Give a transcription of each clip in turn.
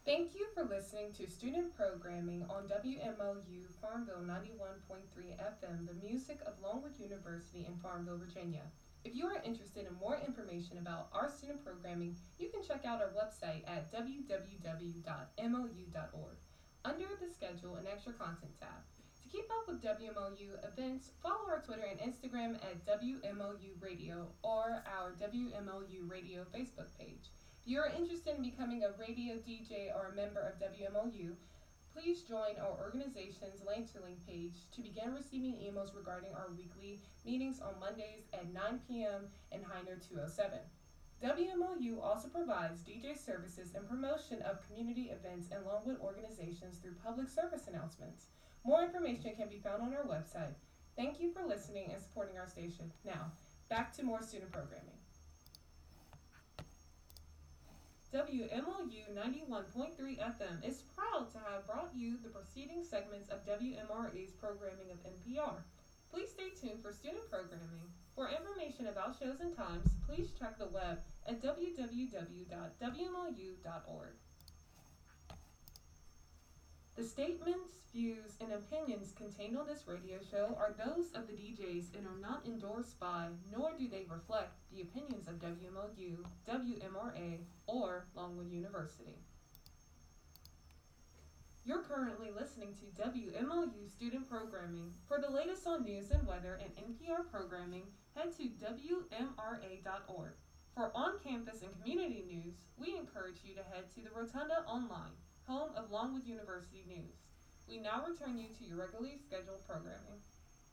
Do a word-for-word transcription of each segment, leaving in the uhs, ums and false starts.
Thank you for listening to student programming on W M L U Farmville ninety-one point three F M, the music of Longwood University in Farmville, Virginia. If you are interested in more information about our student programming, you can check out our website at w w w dot m l u dot org under the Schedule and Extra Content tab. To keep up with W M L U events, follow our Twitter and Instagram at W M L U Radio or our W M L U Radio Facebook page. If you are interested in becoming a radio D J or a member of W M L U, please join our organization's Lancerling page to begin receiving emails regarding our weekly meetings on Mondays at nine p.m. in Heiner two oh seven. W M L U also provides D J services and promotion of community events and Longwood organizations through public service announcements. More information can be found on our website. Thank you for listening and supporting our station. Now, back to more student programming. W M L U ninety-one point three F M is proud to have brought you the preceding segments of W M R A's programming of N P R. Please stay tuned for student programming. For information about shows and times, please check the web at w w w dot w m l u dot org. The statements, views, and opinions contained on this radio show are those of the D Js and are not endorsed by, nor do they reflect, the opinions of W M L U, W M R A, or Longwood University. You're currently listening to W M L U student programming. For the latest on news and weather and N P R programming, head to w m r a dot org. For on-campus and community news, we encourage you to head to the Rotunda Online, home of Longwood University News. We now return you to your regularly scheduled programming.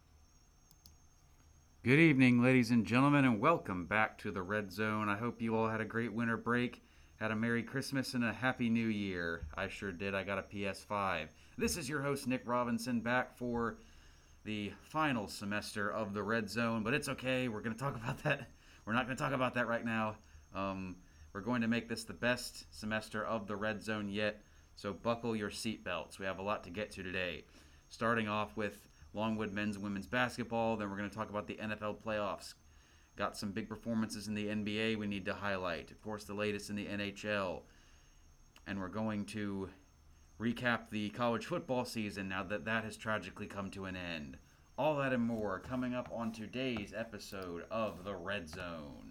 Good evening, ladies and gentlemen, and welcome back to the Red Zone. I hope you all had a great winter break, had a Merry Christmas, and a Happy New Year. I sure did. I got a P S five. This is your host, Nick Robinson, back for the final semester of the Red Zone, but it's okay. We're going to talk about that. We're not going to talk about that right now. Um, we're going to make this the best semester of the Red Zone yet. So buckle your seatbelts. We have a lot to get to today. Starting off with Longwood men's and women's basketball. Then we're going to talk about the N F L playoffs. Got some big performances in the N B A we need to highlight. Of course, the latest in the N H L. And we're going to recap the college football season now that that has tragically come to an end. All that and more coming up on today's episode of the Red Zone.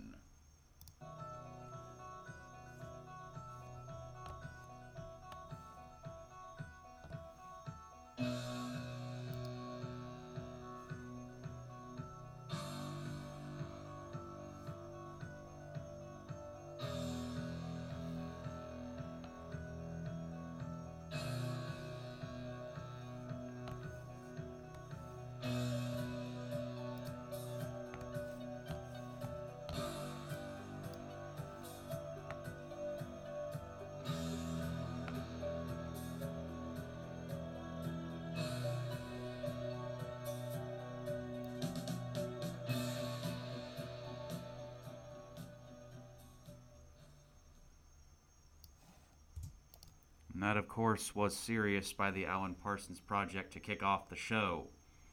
And that, of course, was Sirius by the Alan Parsons Project to kick off the show.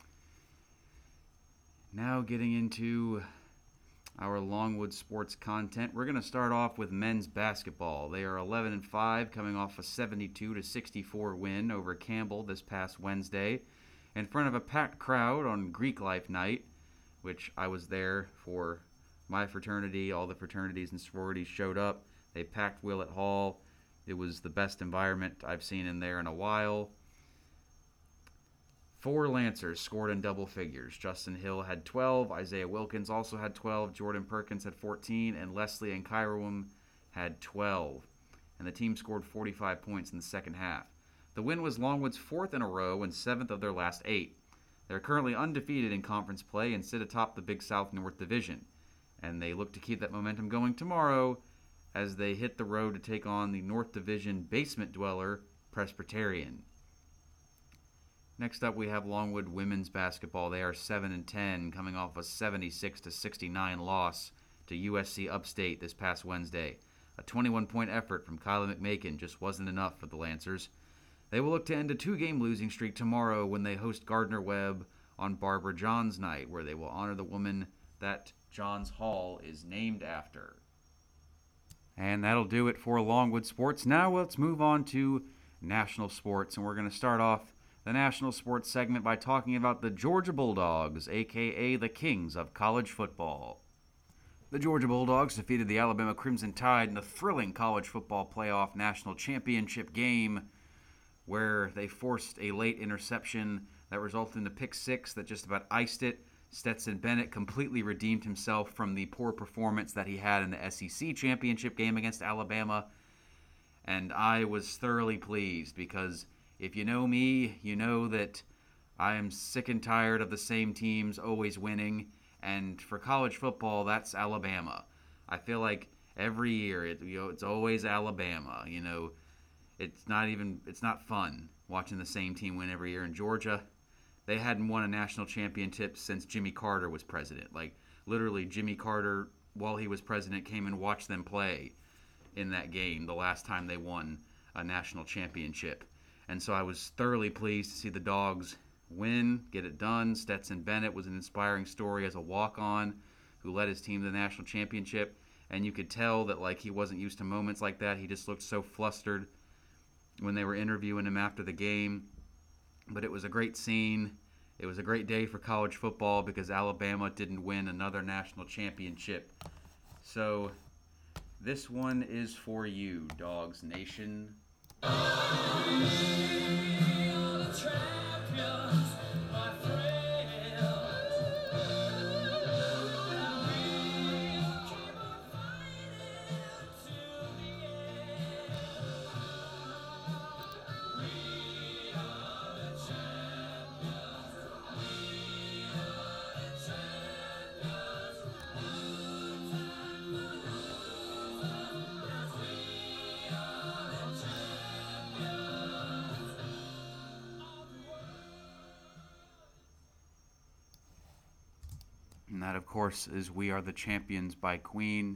Now getting into our Longwood sports content, we're going to start off with men's basketball. They are eleven and five, coming off a seventy-two to sixty-four win over Campbell this past Wednesday, in front of a packed crowd on Greek Life Night, which I was there for my fraternity. All the fraternities and sororities showed up. They packed Willett Hall. It was the best environment I've seen in there in a while. Four Lancers scored in double figures. Justin Hill had twelve, Isaiah Wilkins also had twelve, Jordan Perkins had fourteen, and Leslie and Kyrowam had twelve. And the team scored forty-five points in the second half. The win was Longwood's fourth in a row and seventh of their last eight. They're currently undefeated in conference play and sit atop the Big South North Division. And they look to keep that momentum going tomorrow as they hit the road to take on the North Division basement dweller, Presbyterian. Next up, we have Longwood women's basketball. They are seven and ten, coming off a seventy-six to sixty-nine loss to U S C Upstate this past Wednesday. A twenty-one point effort from Kyla McMakin just wasn't enough for the Lancers. They will look to end a two-game losing streak tomorrow when they host Gardner Webb on Barbara Johns Night, where they will honor the woman that Johns Hall is named after. And that'll do it for Longwood Sports. Now let's move on to national sports. And we're going to start off the national sports segment by talking about the Georgia Bulldogs, a k a the kings of college football. The Georgia Bulldogs defeated the Alabama Crimson Tide in the thrilling college football playoff national championship game, where they forced a late interception that resulted in a pick six that just about iced it. Stetson Bennett completely redeemed himself from the poor performance that he had in the S E C championship game against Alabama, and I was thoroughly pleased because if you know me, you know that I am sick and tired of the same teams always winning, and for college football, that's Alabama. I feel like every year, it, you know, it's always Alabama. You know, it's not even it's not fun watching the same team win every year. In Georgia, they hadn't won a national championship since Jimmy Carter was president. Like, literally, Jimmy Carter, while he was president, came and watched them play in that game the last time they won a national championship. And so I was thoroughly pleased to see the Dogs win, get it done. Stetson Bennett was an inspiring story as a walk-on who led his team to the national championship. And you could tell that, like, he wasn't used to moments like that. He just looked so flustered when they were interviewing him after the game. But it was a great scene. It was a great day for college football because Alabama didn't win another national championship. So this one is for you, Dogs Nation. We are the champions, my friend. And that, of course, is We Are the Champions by Queen.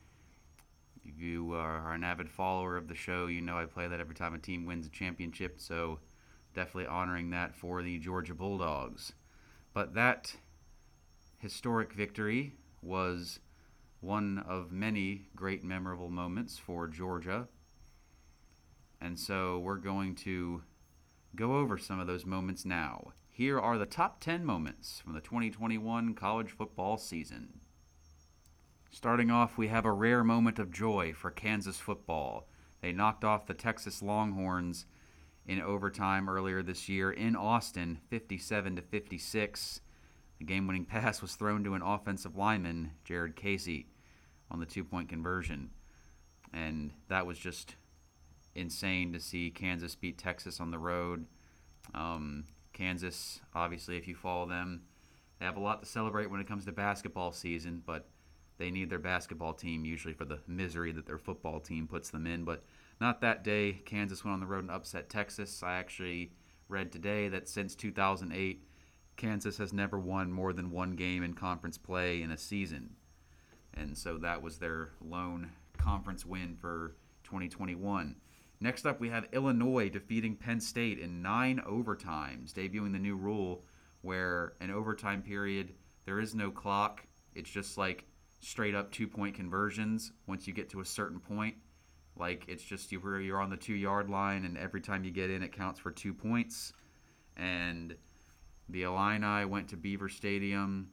If you are an avid follower of the show, you know I play that every time a team wins a championship, so definitely honoring that for the Georgia Bulldogs. But that historic victory was one of many great memorable moments for Georgia. And so we're going to go over some of those moments now. Here are the top ten moments from the twenty twenty-one college football season. Starting off, we have a rare moment of joy for Kansas football. They knocked off the Texas Longhorns in overtime earlier this year in Austin, fifty-seven to fifty-six. The game-winning pass was thrown to an offensive lineman, Jared Casey, on the two-point conversion. And that was just insane to see Kansas beat Texas on the road. Um... Kansas, obviously, if you follow them, they have a lot to celebrate when it comes to basketball season, but they need their basketball team usually for the misery that their football team puts them in. But not that day. Kansas went on the road and upset Texas. I actually read today that since two thousand eight, Kansas has never won more than one game in conference play in a season. And so that was their lone conference win for twenty twenty-one. Next up, we have Illinois defeating Penn State in nine overtimes, debuting the new rule where an overtime period, there is no clock. It's just like straight-up two-point conversions once you get to a certain point. Like, it's just you, where you're on the two-yard line, and every time you get in, it counts for two points. And the Illini went to Beaver Stadium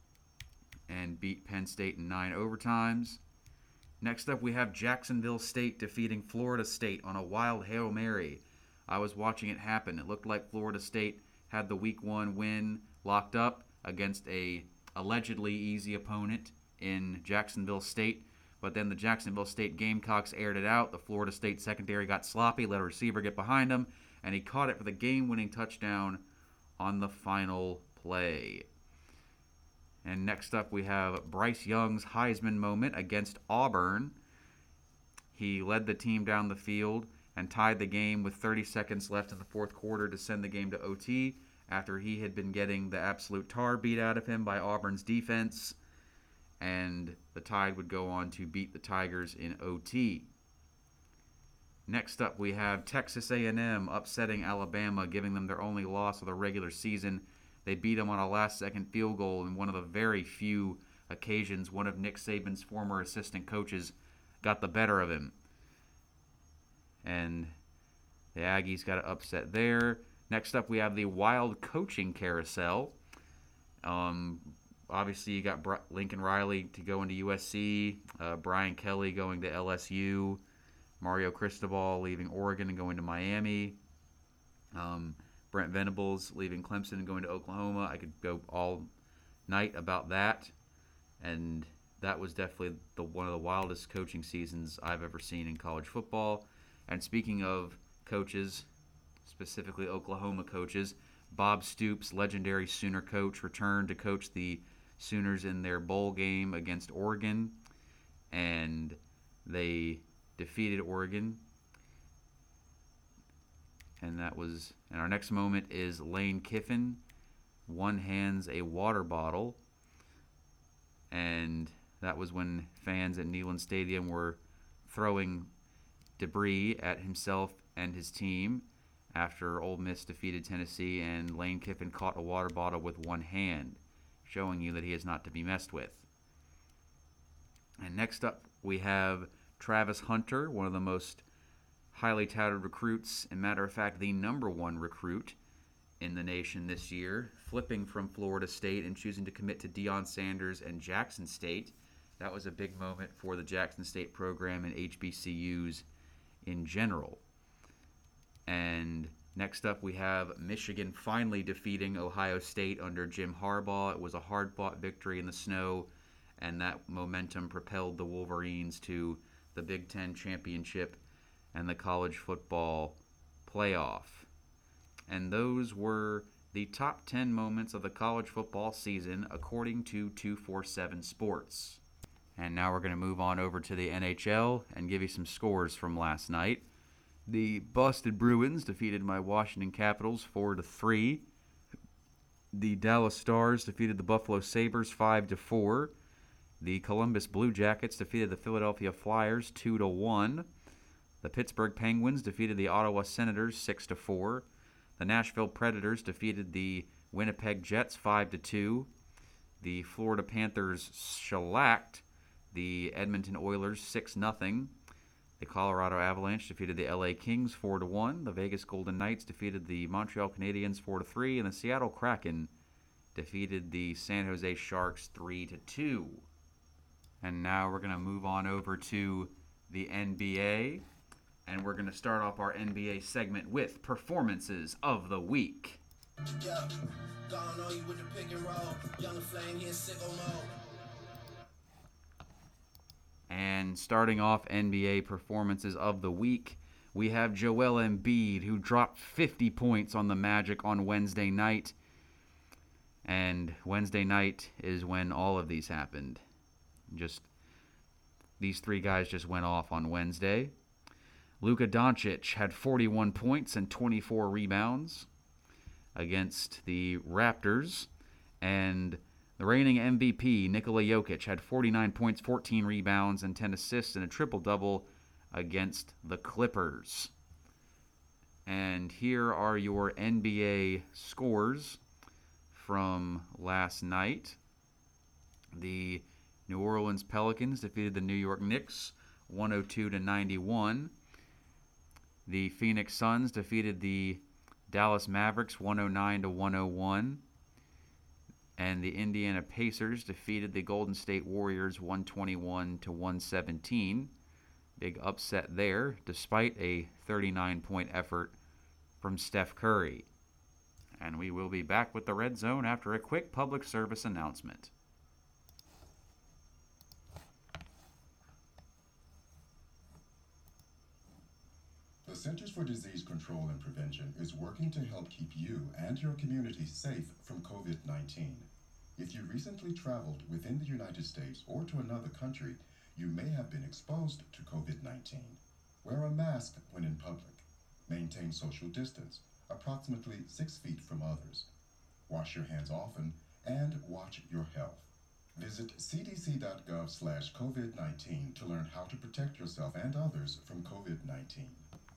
and beat Penn State in nine overtimes. Next up, we have Jacksonville State defeating Florida State on a wild Hail Mary. I was watching it happen. It looked like Florida State had the week one win locked up against a allegedly easy opponent in Jacksonville State. But then the Jacksonville State Gamecocks aired it out. The Florida State secondary got sloppy, let a receiver get behind him, and he caught it for the game-winning touchdown on the final play. And next up, we have Bryce Young's Heisman moment against Auburn. He led the team down the field and tied the game with thirty seconds left in the fourth quarter to send the game to O T after he had been getting the absolute tar beat out of him by Auburn's defense. And the Tide would go on to beat the Tigers in O T. Next up, we have Texas A and M upsetting Alabama, giving them their only loss of the regular season. They beat them on a last-second field goal in one of the very few occasions one of Nick Saban's former assistant coaches got the better of him. And the Aggies got an upset there. Next up, we have the wild coaching carousel. Um, obviously, you got Br- Lincoln Riley to go into U S C, uh, Brian Kelly going to L S U, Mario Cristobal leaving Oregon and going to Miami, um, Brent Venables leaving Clemson and going to Oklahoma. I could go all night about that, and that was definitely the one of the wildest coaching seasons I've ever seen in college football. And speaking of coaches, specifically Oklahoma coaches, Bob Stoops, legendary Sooner coach, returned to coach the Sooners in their bowl game against Oregon, and they defeated Oregon. And that was, and our next moment is Lane Kiffin. One hands a water bottle, and that was when fans at Neyland Stadium were throwing debris at himself and his team after Ole Miss defeated Tennessee, and Lane Kiffin caught a water bottle with one hand, showing you that he is not to be messed with. And next up, we have Travis Hunter, one of the most highly touted recruits, and matter of fact, the number one recruit in the nation this year, flipping from Florida State and choosing to commit to Deion Sanders and Jackson State. That was a big moment for the Jackson State program and H B C Us in general. And next up, we have Michigan finally defeating Ohio State under Jim Harbaugh. It was a hard-fought victory in the snow, and that momentum propelled the Wolverines to the Big Ten championship and the college football playoff. And those were the top ten moments of the college football season according to two forty-seven Sports. And now we're going to move on over to the N H L and give you some scores from last night. The Boston Bruins defeated my Washington Capitals four to three. The Dallas Stars defeated the Buffalo Sabres five to four. The Columbus Blue Jackets defeated the Philadelphia Flyers two to one. The Pittsburgh Penguins defeated the Ottawa Senators six to four. The Nashville Predators defeated the Winnipeg Jets five to two. The Florida Panthers shellacked the Edmonton Oilers six nothing. The Colorado Avalanche defeated the L A Kings four to one. The Vegas Golden Knights defeated the Montreal Canadiens four to three. And the Seattle Kraken defeated the San Jose Sharks three to two. And now we're going to move on over to the N B A. And we're going to start off our N B A segment with Performances of the Week. Yeah, gone on you with the pick and roll. Young Flame here, sicko mode. And starting off N B A Performances of the Week, we have Joel Embiid, who dropped fifty points on the Magic on Wednesday night. And Wednesday night is when all of these happened. Just these three guys just went off on Wednesday. Luka Doncic had forty-one points and twenty-four rebounds against the Raptors. And the reigning M V P, Nikola Jokic, had forty-nine points, fourteen rebounds, and ten assists and a triple-double against the Clippers. And here are your N B A scores from last night. The New Orleans Pelicans defeated the New York Knicks one oh two to ninety-one. The Phoenix Suns defeated the Dallas Mavericks one oh nine to one oh one. And the Indiana Pacers defeated the Golden State Warriors one twenty-one to one seventeen. Big upset there, despite a thirty-nine point effort from Steph Curry. And we will be back with the Red Zone after a quick public service announcement. The Centers for Disease Control and Prevention is working to help keep you and your community safe from covid nineteen. If you recently traveled within the United States or to another country, you may have been exposed to covid nineteen. Wear a mask when in public. Maintain social distance, approximately six feet from others. Wash your hands often and watch your health. Visit c d c dot gov slash covid nineteen to learn how to protect yourself and others from covid nineteen.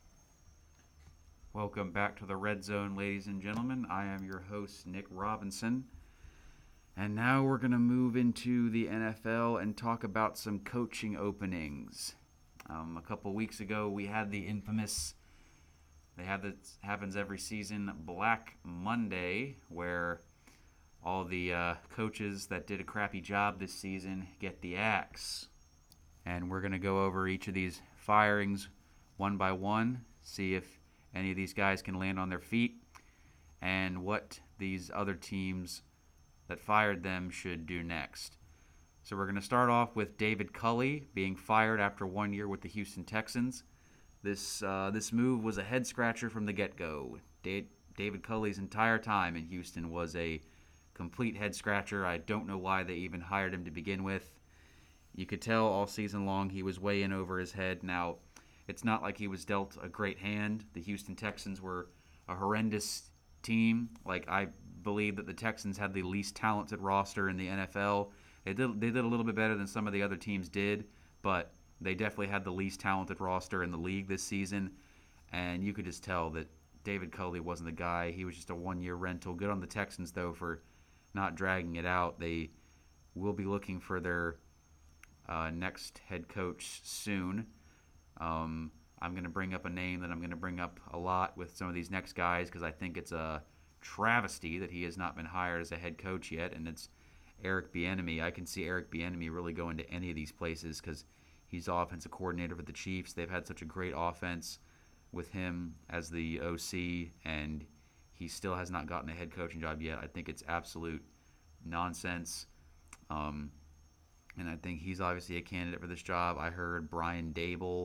Welcome back to the Red Zone, ladies and gentlemen. I am your host, Nick Robinson. And now we're going to move into the N F L and talk about some coaching openings. Um, a couple weeks ago, we had the infamous, they have this happens every season, Black Monday, where all the uh, coaches that did a crappy job this season get the axe. And we're going to go over each of these firings one by one, see if any of these guys can land on their feet, and what these other teams that fired them should do next. So we're going to start off with David Culley being fired after one year with the Houston Texans. This uh, this move was a head-scratcher from the get-go. Da- David Culley's entire time in Houston was a complete head-scratcher. I don't know why they even hired him to begin with. You could tell all season long he was way in over his head. Now, it's not like he was dealt a great hand. The Houston Texans were a horrendous team. Like, I believe that the Texans had the least talented roster in the N F L. They did, they did a little bit better than some of the other teams did, but they definitely had the least talented roster in the league this season. And you could just tell that David Culley wasn't the guy. He was just a one-year rental. Good on the Texans, though, for not dragging it out. They will be looking for their uh, next head coach soon. Um, I'm going to bring up a name that I'm going to bring up a lot with some of these next guys because I think it's a travesty that he has not been hired as a head coach yet, and it's Eric Bieniemy. I can see Eric Bieniemy really going to any of these places because he's offensive coordinator for the Chiefs. They've had such a great offense with him as the O C, and he still has not gotten a head coaching job yet. I think it's absolute nonsense. Um, and I think he's obviously a candidate for this job. I heard Brian Daboll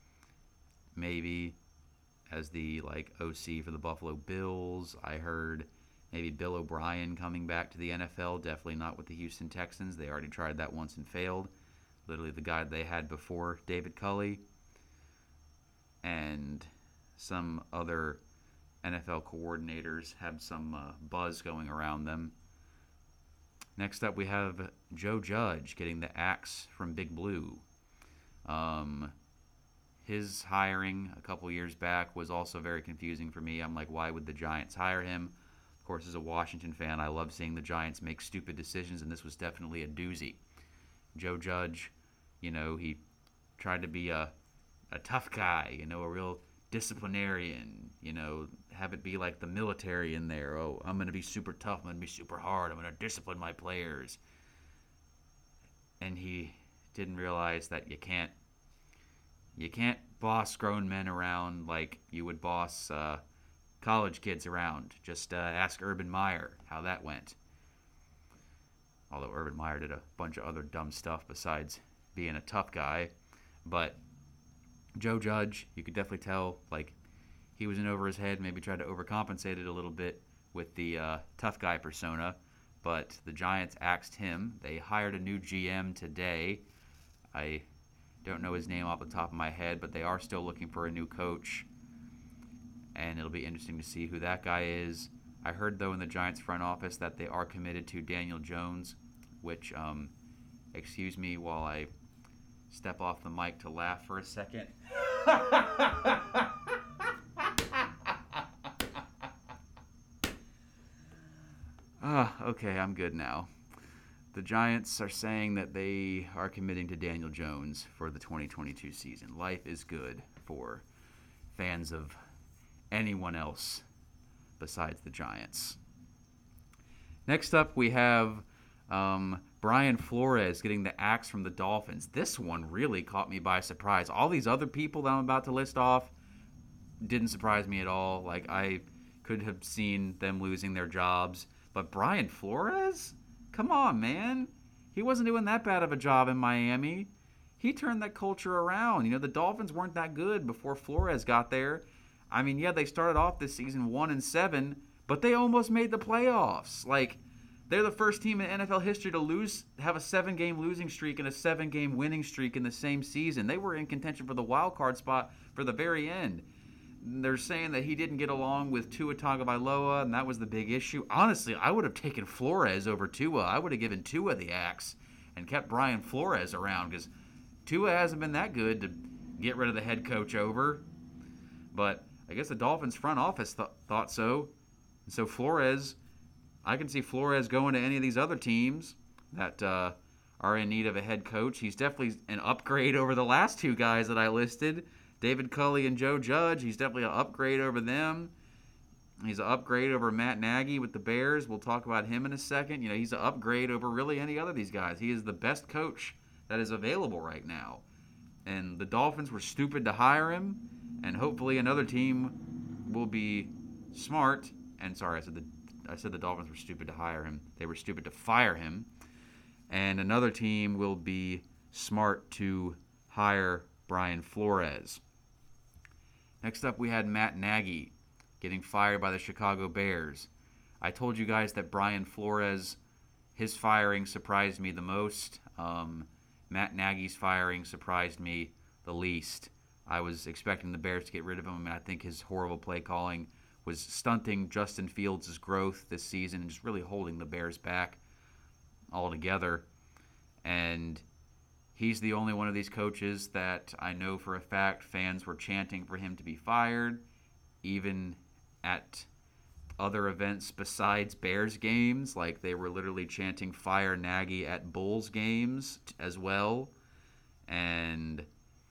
maybe as the like O C for the Buffalo Bills. I heard maybe Bill O'Brien coming back to the N F L. Definitely not with the Houston Texans. They already tried that once and failed. Literally the guy they had before David Culley. And some other N F L coordinators have some uh, buzz going around them. Next up, we have Joe Judge getting the axe from Big Blue. Um, his hiring a couple years back was also very confusing for me. I'm like, why would the Giants hire him? Of course, as a Washington fan, I love seeing the Giants make stupid decisions, and this was definitely a doozy. Joe Judge, you know, he tried to be a, a tough guy, you know, a real disciplinarian, you know, have it be like the military in there. Oh, I'm going to be super tough. I'm going to be super hard. I'm going to discipline my players. And he didn't realize that you can't, you can't boss grown men around like you would boss uh, college kids around. Just uh, ask Urban Meyer how that went. Although Urban Meyer did a bunch of other dumb stuff besides being a tough guy. But Joe Judge, you could definitely tell, like, he was in over his head, maybe tried to overcompensate it a little bit with the uh, tough guy persona. But the Giants axed him. They hired a new G M today. I don't know his name off the top of my head, but they are still looking for a new coach. And it'll be interesting to see who that guy is. I heard, though, in the Giants front office that they are committed to Daniel Jones, which, um, excuse me while I step off the mic to laugh for a second. Ah, okay, I'm good now. The Giants are saying that they are committing to Daniel Jones for the twenty twenty-two season. Life is good for fans of anyone else besides the Giants. Next up, we have um, Brian Flores getting the axe from the Dolphins. This one really caught me by surprise. All these other people that I'm about to list off didn't surprise me at all. Like, I could have seen them losing their jobs. But Brian Flores? Come on, man. He wasn't doing that bad of a job in Miami. He turned that culture around. You know, the Dolphins weren't that good before Flores got there. I mean, yeah, they started off this season one and seven, but they almost made the playoffs. Like, they're the first team in N F L history to lose, have a seven-game losing streak and a seven-game winning streak in the same season. They were in contention for the wild card spot for the very end. They're saying that he didn't get along with Tua Tagovailoa, and that was the big issue. Honestly, I would have taken Flores over Tua. I would have given Tua the axe and kept Brian Flores around because Tua hasn't been that good to get rid of the head coach over. But I guess the Dolphins front office th- thought so. And so Flores, I can see Flores going to any of these other teams that uh, are in need of a head coach. He's definitely an upgrade over the last two guys that I listed, David Culley and Joe Judge. He's definitely an upgrade over them. He's an upgrade over Matt Nagy with the Bears. We'll talk about him in a second. You know, he's an upgrade over really any other of these guys. He is the best coach that is available right now. And the Dolphins were stupid to hire him, and hopefully another team will be smart. And sorry, I said the I said the Dolphins were stupid to hire him. They were stupid to fire him. And another team will be smart to hire Brian Flores. Next up, we had Matt Nagy getting fired by the Chicago Bears. I told you guys that Brian Flores, his firing surprised me the most. Um, Matt Nagy's firing surprised me the least. I was expecting the Bears to get rid of him, and I think his horrible play calling was stunting Justin Fields' growth this season and just really holding the Bears back altogether. And he's the only one of these coaches that I know for a fact fans were chanting for him to be fired, even at other events besides Bears games. Like, they were literally chanting fire Nagy at Bulls games as well. And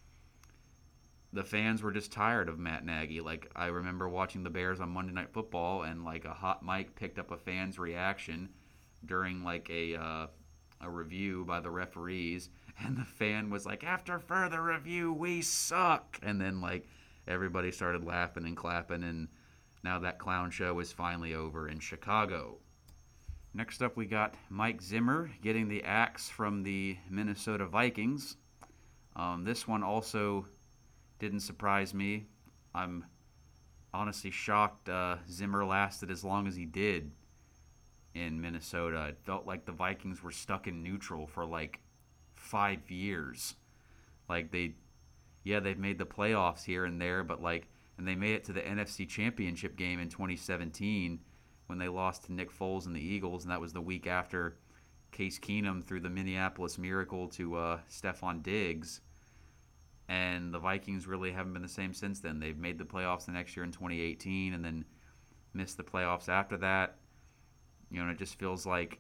the fans were just tired of Matt Nagy. Like, I remember watching the Bears on Monday Night Football, and like a hot mic picked up a fan's reaction during like a uh, a review by the referees, and the fan was like, "After further review, we suck." And then like everybody started laughing and clapping, and now that clown show is finally over in Chicago. Next up, we got Mike Zimmer getting the axe from the Minnesota Vikings. Um, this one also didn't surprise me. I'm honestly shocked uh, Zimmer lasted as long as he did in Minnesota. It felt like the Vikings were stuck in neutral for like five years. Like they, yeah, they've made the playoffs here and there, but like, and they made it to the N F C Championship game in twenty seventeen when they lost to Nick Foles and the Eagles, and that was the week after Case Keenum threw the Minneapolis Miracle to uh, Stephon Diggs. And the Vikings really haven't been the same since then. They've made the playoffs the next year in twenty eighteen and then missed the playoffs after that. You know, and it just feels like,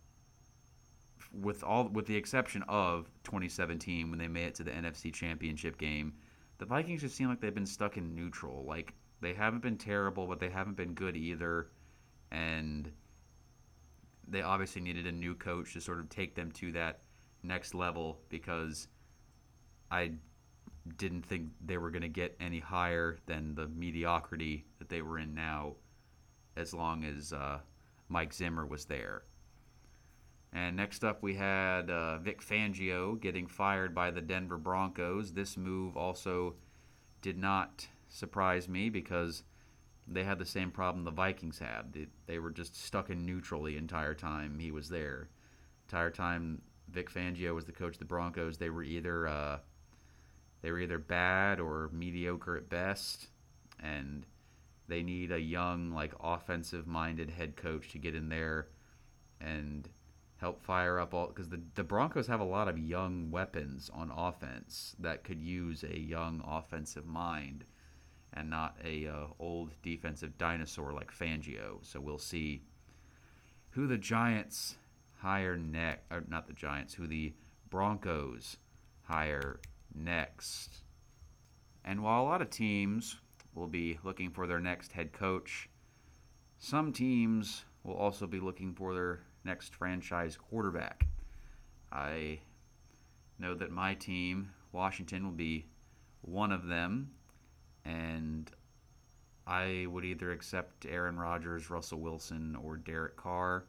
with all with the exception of twenty seventeen when they made it to the N F C Championship game, the Vikings just seem like they've been stuck in neutral. Like, they haven't been terrible, but they haven't been good either. And they obviously needed a new coach to sort of take them to that next level, because I didn't think they were going to get any higher than the mediocrity that they were in now, as long as uh, Mike Zimmer was there. And next up, we had uh, Vic Fangio getting fired by the Denver Broncos. This move also did not surprise me, because they had the same problem the Vikings had. They, they were just stuck in neutral the entire time he was there. The entire time Vic Fangio was the coach of the Broncos, they were either uh, they were either bad or mediocre at best, and they need a young, like, offensive-minded head coach to get in there and help fire up all, because the, the Broncos have a lot of young weapons on offense that could use a young offensive mind and not a uh, old defensive dinosaur like Fangio. So we'll see who the Giants hire next, or not the Giants, who the Broncos hire next. And while a lot of teams will be looking for their next head coach, some teams will also be looking for their next franchise quarterback. I know that my team, Washington, will be one of them, and I would either accept Aaron Rodgers, Russell Wilson, or Derek Carr,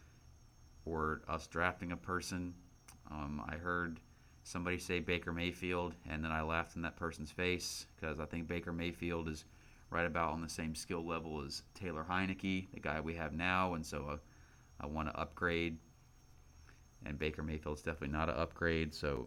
or us drafting a person. Um, I heard somebody say Baker Mayfield, and then I laughed in that person's face, because I think Baker Mayfield is right about on the same skill level as Taylor Heineke, the guy we have now, and so uh, I want to upgrade, and Baker Mayfield's definitely not an upgrade, so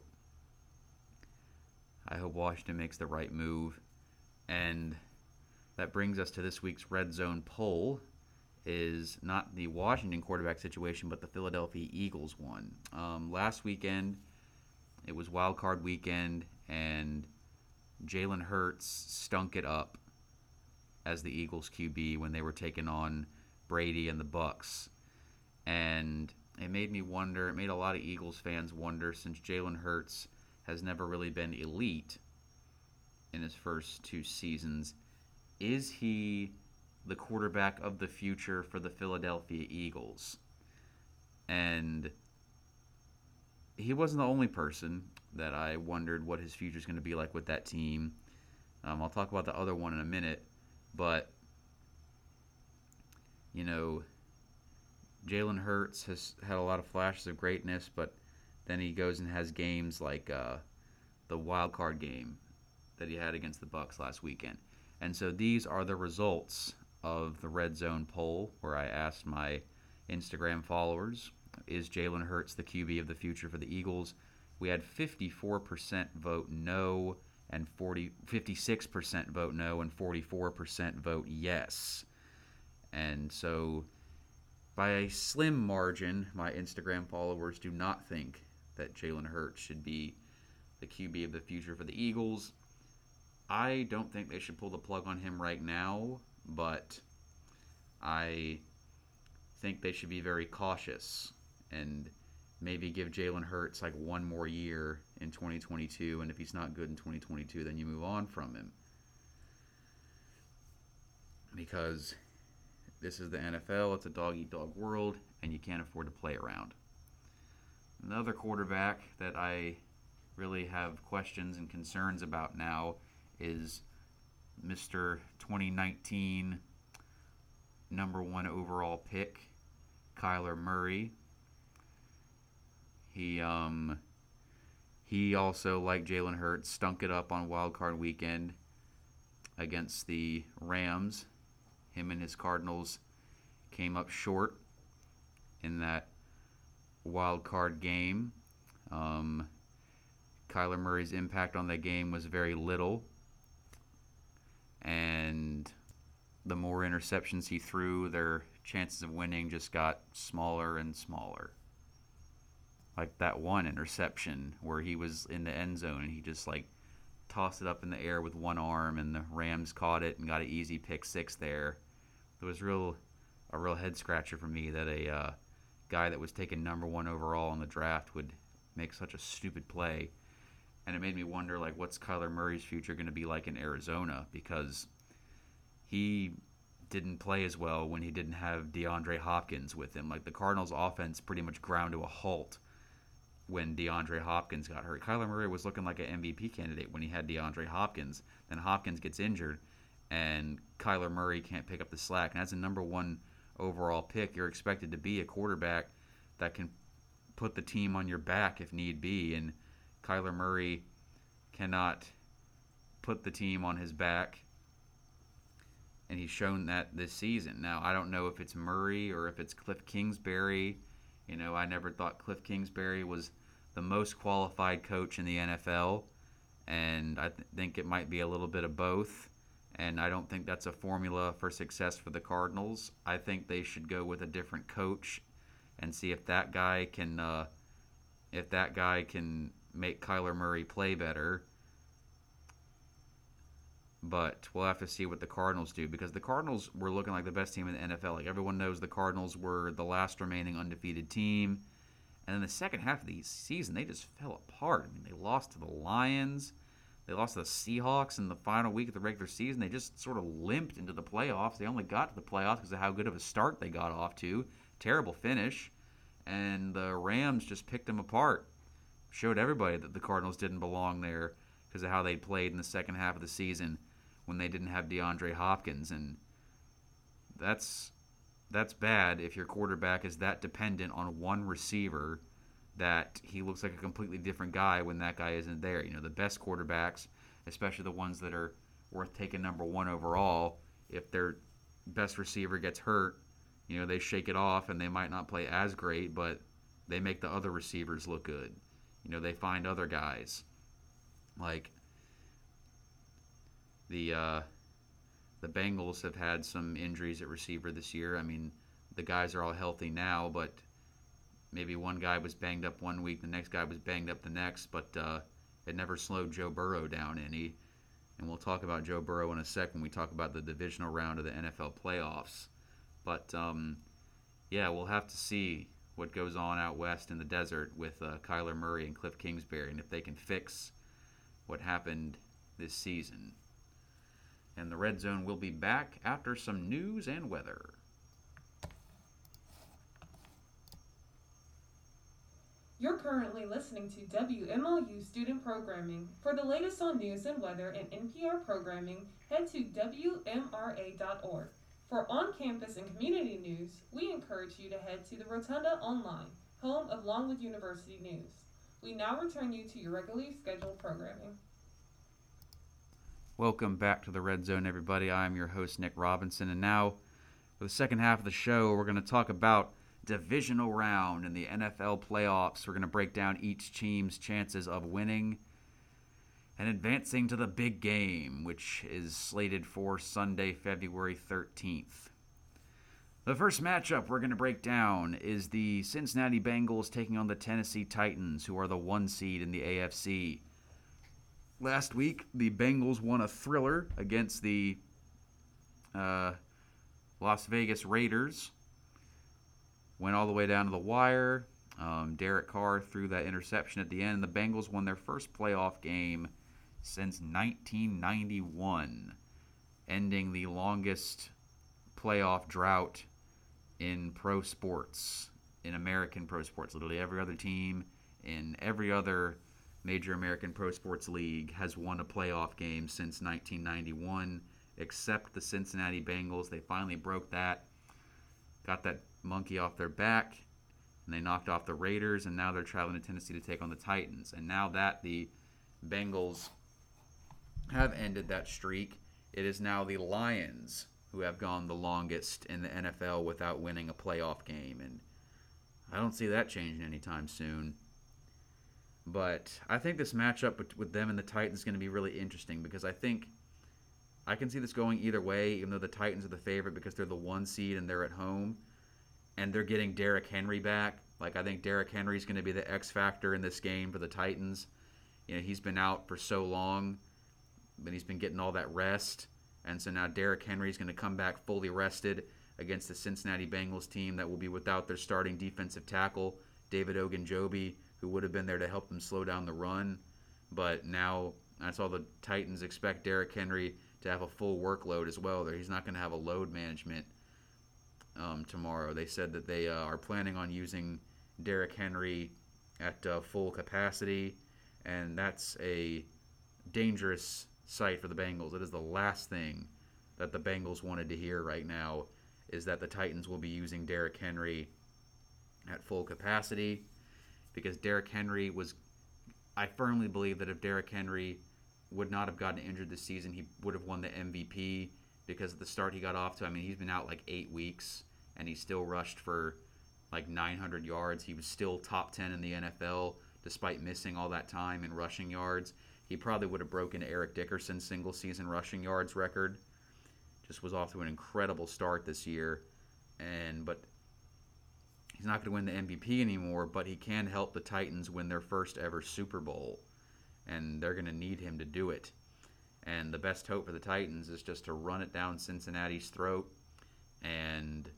I hope Washington makes the right move. And that brings us to this week's Red Zone poll. Is not the Washington quarterback situation, but the Philadelphia Eagles one. Um, last weekend, it was wild card weekend, and Jalen Hurts stunk it up as the Eagles Q B when they were taking on Brady and the Bucks. And it made me wonder, it made a lot of Eagles fans wonder, since Jalen Hurts has never really been elite in his first two seasons, is he the quarterback of the future for the Philadelphia Eagles? And he wasn't the only person that I wondered what his future is going to be like with that team. Um, I'll talk about the other one in a minute, but, you know, Jalen Hurts has had a lot of flashes of greatness, but then he goes and has games like uh, the wild card game that he had against the Bucs last weekend. And so these are the results of the Red Zone poll, where I asked my Instagram followers, is Jalen Hurts the Q B of the future for the Eagles? We had fifty-four percent vote no, and forty, fifty-six percent vote no, and forty-four percent vote yes. And so by a slim margin, my Instagram followers do not think that Jalen Hurts should be the Q B of the future for the Eagles. I don't think they should pull the plug on him right now, but I think they should be very cautious and maybe give Jalen Hurts like one more year in twenty twenty-two, and if he's not good in twenty twenty-two, then you move on from him. Because this is the N F L, it's a dog-eat-dog world, and you can't afford to play around. Another quarterback that I really have questions and concerns about now is Mister twenty nineteen number one overall pick, Kyler Murray. He um he also, like Jalen Hurts, stunk it up on Wild Card Weekend against the Rams. Him and his Cardinals came up short in that wild card game. Um, Kyler Murray's impact on that game was very little, and the more interceptions he threw, their chances of winning just got smaller and smaller. Like that one interception where he was in the end zone and he just like tossed it up in the air with one arm, and the Rams caught it and got an easy pick six there. It was real a real head scratcher for me that a uh, guy that was taken number one overall in the draft would make such a stupid play. And it made me wonder, like, what's Kyler Murray's future going to be like in Arizona, because he didn't play as well when he didn't have DeAndre Hopkins with him. Like, the Cardinals' offense pretty much ground to a halt when DeAndre Hopkins got hurt. Kyler Murray was looking like an M V P candidate when he had DeAndre Hopkins. Then Hopkins gets injured, and Kyler Murray can't pick up the slack. And as a number one overall pick, you're expected to be a quarterback that can put the team on your back if need be. And Kyler Murray cannot put the team on his back, and he's shown that this season. Now, I don't know if it's Murray or if it's Cliff Kingsbury. You know, I never thought Cliff Kingsbury was the most qualified coach in the N F L, and I th- think it might be a little bit of both. And I don't think that's a formula for success for the Cardinals. I think they should go with a different coach and see if that guy can, uh, if that guy can make Kyler Murray play better. But we'll have to see what the Cardinals do, because the Cardinals were looking like the best team in the N F L. Like, everyone knows the Cardinals were the last remaining undefeated team. And in the second half of the season, they just fell apart. I mean, they lost to the Lions. They lost to the Seahawks in the final week of the regular season. They just sort of limped into the playoffs. They only got to the playoffs because of how good of a start they got off to. Terrible finish. And the Rams just picked them apart. Showed everybody that the Cardinals didn't belong there because of how they played in the second half of the season when they didn't have DeAndre Hopkins. And that's that's bad if your quarterback is that dependent on one receiver that he looks like a completely different guy when that guy isn't there. You know, the best quarterbacks, especially the ones that are worth taking number one overall, if their best receiver gets hurt, you know, they shake it off and they might not play as great, but they make the other receivers look good. You know, they find other guys. Like the uh, the Bengals have had some injuries at receiver this year. I mean, the guys are all healthy now, but maybe one guy was banged up one week, the next guy was banged up the next, but uh, it never slowed Joe Burrow down any. And we'll talk about Joe Burrow in a sec when we talk about the divisional round of the N F L playoffs. But, um, yeah, we'll have to see what goes on out west in the desert with uh, Kyler Murray and Cliff Kingsbury, and if they can fix what happened this season. And the Red Zone will be back after some news and weather. You're currently listening to W M L U Student Programming. For the latest on news and weather and N P R programming, head to W M R A dot org. For on-campus and community news, we encourage you to head to the Rotunda Online, home of Longwood University News. We now return you to your regularly scheduled programming. Welcome back to the Red Zone, everybody. I'm your host, Nick Robinson, and now for the second half of the show, we're going to talk about divisional round in the N F L playoffs. We're going to break down each team's chances of winning and advancing to the big game, which is slated for Sunday, February thirteenth. The first matchup we're going to break down is the Cincinnati Bengals taking on the Tennessee Titans, who are the one seed in the A F C. Last week, the Bengals won a thriller against the uh, Las Vegas Raiders. Went all the way down to the wire. Um, Derek Carr threw that interception at the end. The Bengals won their first playoff game since nineteen ninety-one, ending the longest playoff drought in pro sports, in American pro sports. Literally every other team in every other major American pro sports league has won a playoff game since nineteen ninety-one, except the Cincinnati Bengals. They finally broke that, got that monkey off their back, and they knocked off the Raiders, and now they're traveling to Tennessee to take on the Titans. And now that the Bengals have ended that streak, it is now the Lions who have gone the longest in the N F L without winning a playoff game, and I don't see that changing anytime soon. But I think this matchup with them and the Titans is going to be really interesting, because I think I can see this going either way, even though the Titans are the favorite because they're the one seed and they're at home, and they're getting Derrick Henry back. Like, I think Derrick Henry is going to be the X factor in this game for the Titans. You know, he's been out for so long, but he's been getting all that rest. And so now Derrick Henry is going to come back fully rested against the Cincinnati Bengals team that will be without their starting defensive tackle, David Ogunjobi, who would have been there to help them slow down the run. But now that's all the Titans expect Derrick Henry to have a full workload as well. He's not going to have a load management um, tomorrow. They said that they uh, are planning on using Derrick Henry at uh, full capacity, and that's a dangerous sight for the Bengals. It is the last thing that the Bengals wanted to hear right now, is that the Titans will be using Derrick Henry at full capacity, because Derrick Henry was, I firmly believe that if Derrick Henry would not have gotten injured this season, he would have won the M V P, because of the start he got off to. I mean, he's been out like eight weeks, and he still rushed for like nine hundred yards. He was still top ten in the N F L, despite missing all that time in rushing yards. He probably would have broken Eric Dickerson's single-season rushing yards record. Just was off to an incredible start this year. and But he's not going to win the M V P anymore, but he can help the Titans win their first ever Super Bowl. And they're going to need him to do it. And the best hope for the Titans is just to run it down Cincinnati's throat and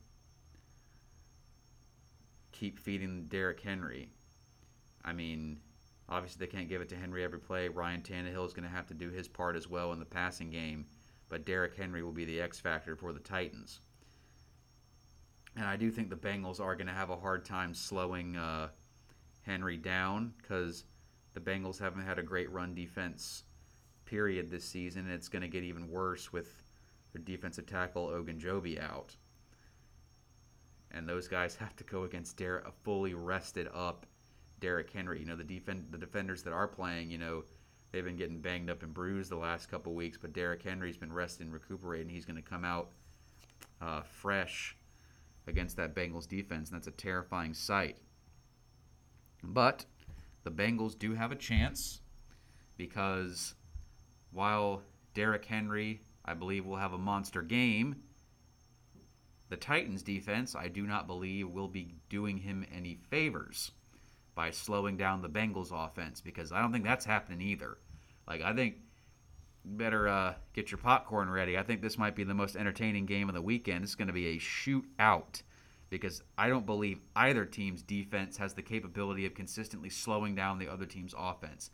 keep feeding Derrick Henry. I mean, obviously they can't give it to Henry every play. Ryan Tannehill is going to have to do his part as well in the passing game. But Derrick Henry will be the X factor for the Titans. And I do think the Bengals are going to have a hard time slowing uh, Henry down, because the Bengals haven't had a great run defense period this season, and it's going to get even worse with their defensive tackle Ogunjobi out. And those guys have to go against Der- a fully rested up Derrick Henry. You know, the defend the defenders that are playing, you know, they've been getting banged up and bruised the last couple weeks, but Derrick Henry's been rested and recuperating. He's going to come out uh, fresh against that Bengals defense, and that's a terrifying sight. But the Bengals do have a chance, because while Derrick Henry, I believe, will have a monster game, the Titans defense, I do not believe, will be doing him any favors by slowing down the Bengals offense, because I don't think that's happening either. Like, I think you better uh, get your popcorn ready. I think this might be the most entertaining game of the weekend. It's going to be a shootout because I don't believe either team's defense has the capability of consistently slowing down the other team's offense.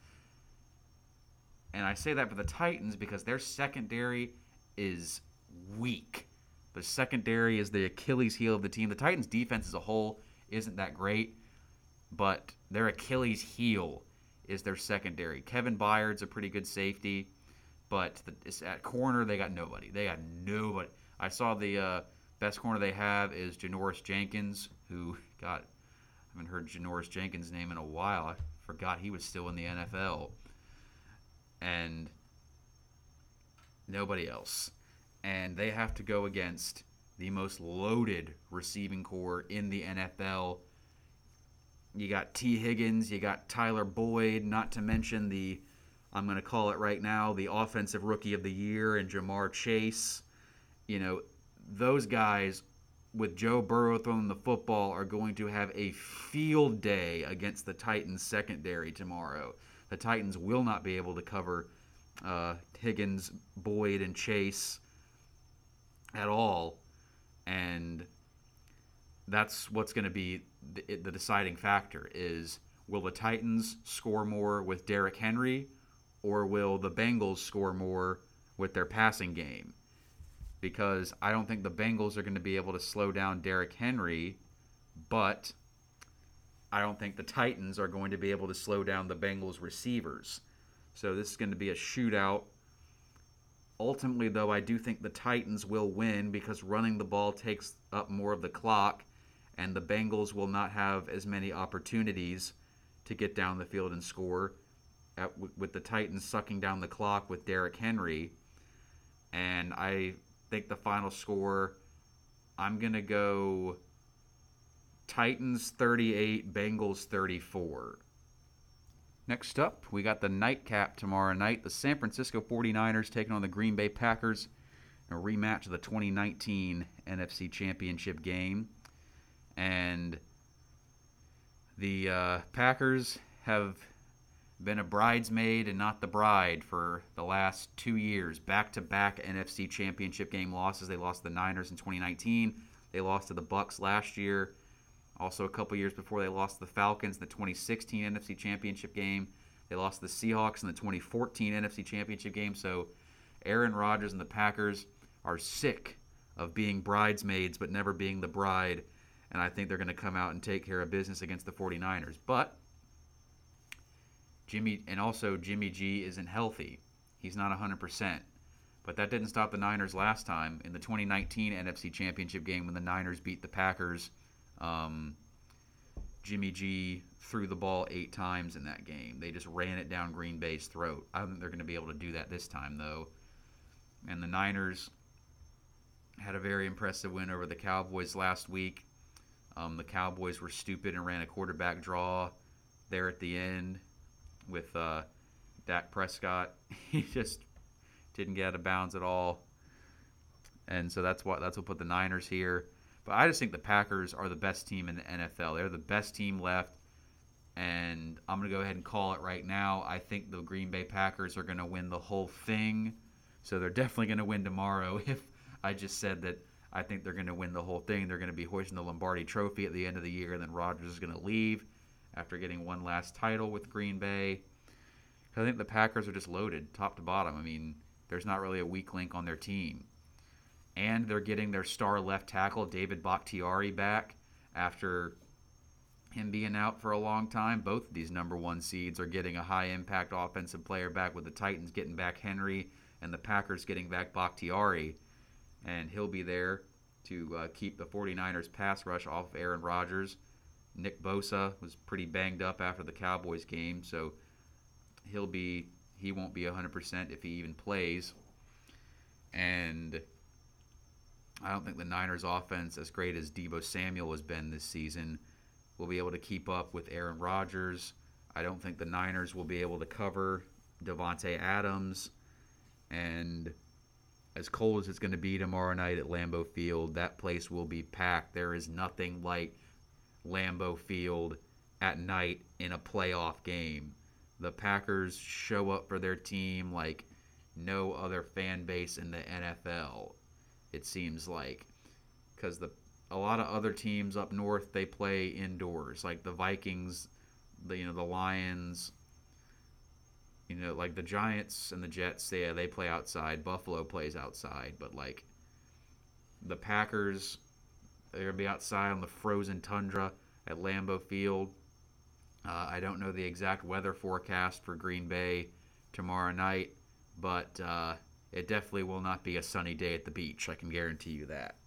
And I say that for the Titans because their secondary is weak. The secondary is the Achilles heel of the team. The Titans' defense as a whole isn't that great, but their Achilles heel is their secondary. Kevin Byard's a pretty good safety, but the, at corner they got nobody. They got nobody. I saw the uh, best corner they have is Janoris Jenkins, who, God, I haven't heard Janoris Jenkins' name in a while. I forgot he was still in the N F L. And nobody else. And they have to go against the most loaded receiving core in the N F L. You got T. Higgins, you got Tyler Boyd, not to mention the, I'm going to call it right now, the offensive rookie of the year, and Jamar Chase. You know, those guys, with Joe Burrow throwing the football, are going to have a field day against the Titans secondary tomorrow. The Titans will not be able to cover uh, Higgins, Boyd, and Chase at all. And that's what's going to be the, the deciding factor is, will the Titans score more with Derrick Henry, or will the Bengals score more with their passing game? Because I don't think the Bengals are going to be able to slow down Derrick Henry, but I don't think the Titans are going to be able to slow down the Bengals receivers. So this is going to be a shootout. Ultimately, though, I do think the Titans will win because running the ball takes up more of the clock, and the Bengals will not have as many opportunities to get down the field and score, at, with the Titans sucking down the clock with Derrick Henry. And I think the final score, I'm going to go Titans thirty-eight, Bengals thirty-four. Next up, we got the nightcap tomorrow night. The San Francisco forty-niners taking on the Green Bay Packers in a rematch of the twenty nineteen N F C Championship game. And the uh, Packers have been a bridesmaid and not the bride for the last two years. Back-to-back N F C Championship game losses. They lost to the Niners in twenty nineteen. They lost to the Bucs last year. Also, a couple years before, they lost to the Falcons in the twenty sixteen N F C Championship game. They lost to the Seahawks in the twenty fourteen N F C Championship game. So Aaron Rodgers and the Packers are sick of being bridesmaids but never being the bride. And I think they're going to come out and take care of business against the forty-niners. But Jimmy, and also Jimmy G isn't healthy. He's not one hundred percent. But that didn't stop the Niners last time in the twenty nineteen N F C Championship game when the Niners beat the Packers. Um, Jimmy G threw the ball eight times in that game. They just ran it down Green Bay's throat. I don't think they're going to be able to do that this time, though. And the Niners had a very impressive win over the Cowboys last week. Um, the Cowboys were stupid and ran a quarterback draw there at the end with uh, Dak Prescott. He just didn't get out of bounds at all. And so that's what that's what put the Niners here. But I just think the Packers are the best team in the N F L. They're the best team left. And I'm going to go ahead and call it right now. I think the Green Bay Packers are going to win the whole thing. So they're definitely going to win tomorrow. If I just said that I think they're going to win the whole thing, they're going to be hoisting the Lombardi Trophy at the end of the year, and then Rodgers is going to leave after getting one last title with Green Bay. I think the Packers are just loaded top to bottom. I mean, there's not really a weak link on their team. And they're getting their star left tackle, David Bakhtiari, back after him being out for a long time. Both of these number one seeds are getting a high-impact offensive player back, with the Titans getting back Henry and the Packers getting back Bakhtiari. And he'll be there to uh, keep the forty-niners pass rush off of Aaron Rodgers. Nick Bosa was pretty banged up after the Cowboys game, so he'll be he won't be one hundred percent if he even plays. And I don't think the Niners offense, as great as Deebo Samuel has been this season, will be able to keep up with Aaron Rodgers. I don't think the Niners will be able to cover Devontae Adams. And as cold as it's going to be tomorrow night at Lambeau Field, that place will be packed. There is nothing like Lambeau Field at night in a playoff game. The Packers show up for their team like no other fan base in the N F L. It seems like, because the a lot of other teams up north, they play indoors, like the Vikings, the you know the Lions, you know like the Giants and the Jets. They they play outside. Buffalo plays outside, but like the Packers, they're gonna be outside on the frozen tundra at Lambeau Field. Uh, I don't know the exact weather forecast for Green Bay tomorrow night, but uh, it definitely will not be a sunny day at the beach. I can guarantee you that.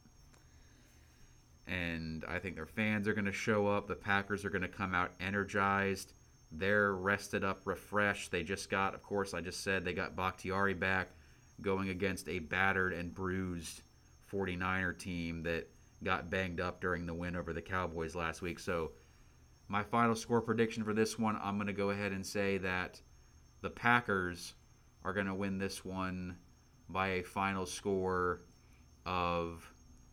And I think their fans are going to show up. The Packers are going to come out energized. They're rested up, refreshed. They just got, of course, I just said, they got Bakhtiari back going against a battered and bruised forty-niner team that got banged up during the win over the Cowboys last week. So my final score prediction for this one, I'm going to go ahead and say that the Packers are going to win this one by a final score of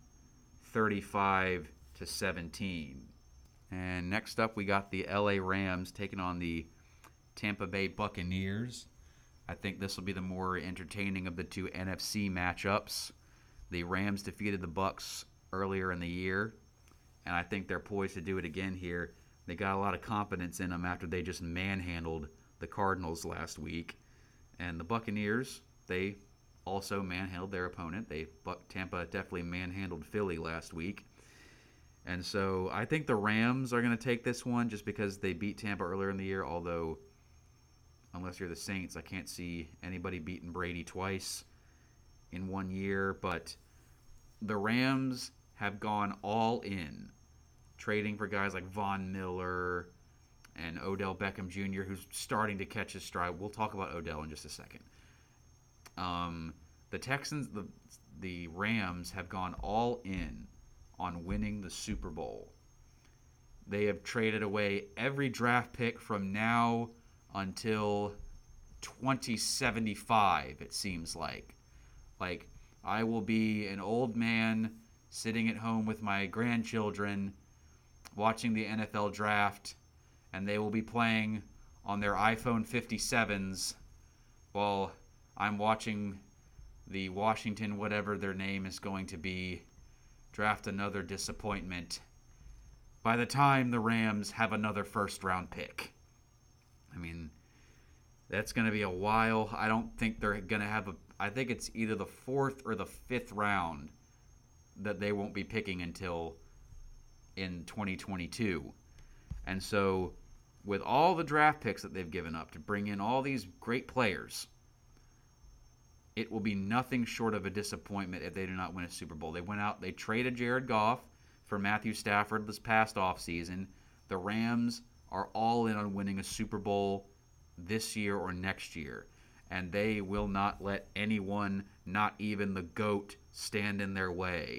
thirty-five to seventeen. And next up, we got the L A Rams taking on the Tampa Bay Buccaneers. I think this will be the more entertaining of the two N F C matchups. The Rams defeated the Bucs earlier in the year, and I think they're poised to do it again here. They got a lot of confidence in them after they just manhandled the Cardinals last week. And the Buccaneers, they also manhandled their opponent. They Tampa definitely manhandled Philly last week. And so I think the Rams are going to take this one just because they beat Tampa earlier in the year, although unless you're the Saints, I can't see anybody beating Brady twice in one year. But the Rams have gone all in, trading for guys like Von Miller and Odell Beckham Junior, who's starting to catch his stride. We'll talk about Odell in just a second. Um, the Texans, the the Rams have gone all in on winning the Super Bowl. They have traded away every draft pick from now until twenty seventy-five, it seems like. Like, I will be an old man sitting at home with my grandchildren watching the N F L draft, and they will be playing on their iPhone fifty-sevens while I'm watching the Washington, whatever their name is going to be, draft another disappointment by the time the Rams have another first-round pick. I mean, that's going to be a while. I don't think they're going to have a... I think it's either the fourth or the fifth round that they won't be picking until in twenty twenty-two. And so with all the draft picks that they've given up to bring in all these great players, it will be nothing short of a disappointment if they do not win a Super Bowl. They went out, they traded Jared Goff for Matthew Stafford this past offseason. The Rams are all in on winning a Super Bowl this year or next year. And they will not let anyone, not even the GOAT, stand in their way.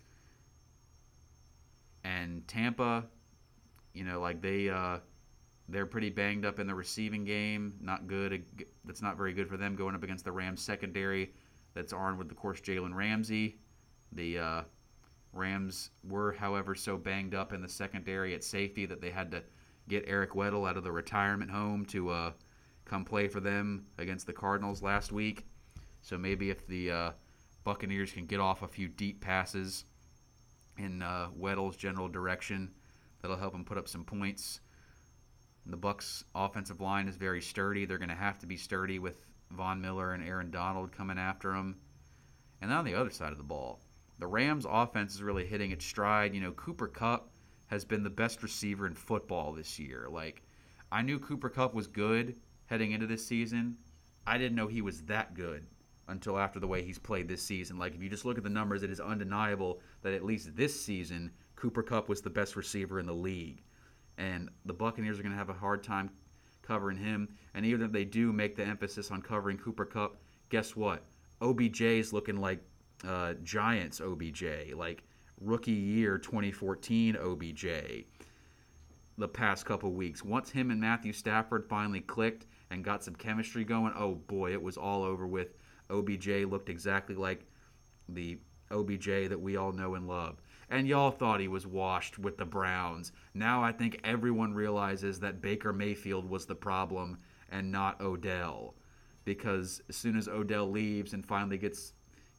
And Tampa, you know, like they, uh, they're pretty banged up in the receiving game. Not good. That's not very good for them going up against the Rams secondary that's armed with, of course, Jalen Ramsey. The uh, Rams were, however, so banged up in the secondary at safety that they had to get Eric Weddle out of the retirement home to uh, come play for them against the Cardinals last week. So maybe if the uh, Buccaneers can get off a few deep passes in uh, Weddle's general direction, that'll help them put up some points. The Bucs' offensive line is very sturdy. They're going to have to be sturdy with Von Miller and Aaron Donald coming after them. And then on the other side of the ball, the Rams' offense is really hitting its stride. You know, Cooper Kupp has been the best receiver in football this year. Like, I knew Cooper Kupp was good heading into this season. I didn't know he was that good until after the way he's played this season. Like, if you just look at the numbers, it is undeniable that at least this season, Cooper Kupp was the best receiver in the league. And the Buccaneers are going to have a hard time covering him. And even if they do make the emphasis on covering Cooper Kupp, guess what? O B J's looking like uh, Giants O B J, like rookie year twenty fourteen O B J the past couple weeks. Once him and Matthew Stafford finally clicked and got some chemistry going, oh boy, it was all over with. O B J looked exactly like the O B J that we all know and love. And y'all thought he was washed with the Browns. Now I think everyone realizes that Baker Mayfield was the problem and not Odell. Because as soon as Odell leaves and finally gets,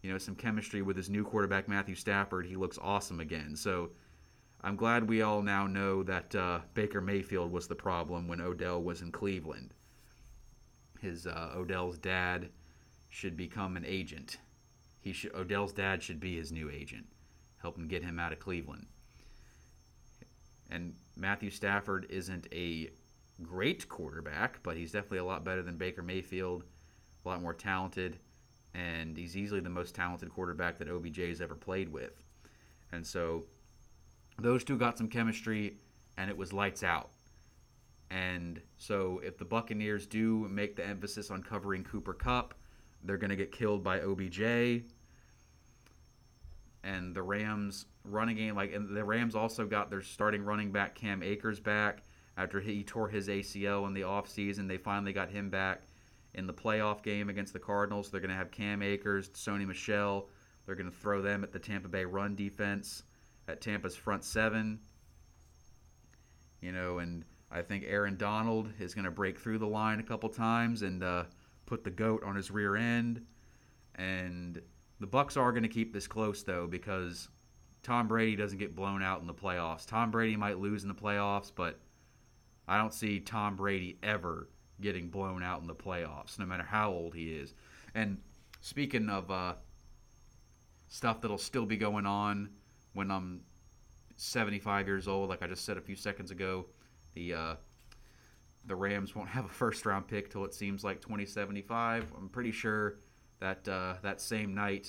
you know, some chemistry with his new quarterback, Matthew Stafford, he looks awesome again. So I'm glad we all now know that uh, Baker Mayfield was the problem when Odell was in Cleveland. His uh, Odell's dad should become an agent. He should, Odell's dad should be his new agent, helping get him out of Cleveland. And Matthew Stafford isn't a great quarterback, but he's definitely a lot better than Baker Mayfield, a lot more talented, and he's easily the most talented quarterback that O B J has ever played with. And so those two got some chemistry, and it was lights out. And so if the Buccaneers do make the emphasis on covering Cooper Kupp, they're going to get killed by O B J. And the Rams running game, like, and the Rams also got their starting running back Cam Akers back after he tore his A C L in the offseason. They finally got him back in the playoff game against the Cardinals. They're going to have Cam Akers, Sony Michel. They're going to throw them at the Tampa Bay run defense, at Tampa's front seven. You know, and I think Aaron Donald is going to break through the line a couple times and uh, put the GOAT on his rear end. And the Bucs are going to keep this close, though, because Tom Brady doesn't get blown out in the playoffs. Tom Brady might lose in the playoffs, but I don't see Tom Brady ever getting blown out in the playoffs, no matter how old he is. And speaking of uh, stuff that'll still be going on when I'm seventy-five years old, like I just said a few seconds ago, the uh, the Rams won't have a first-round pick till it seems like twenty seventy-five. I'm pretty sure that uh, that same night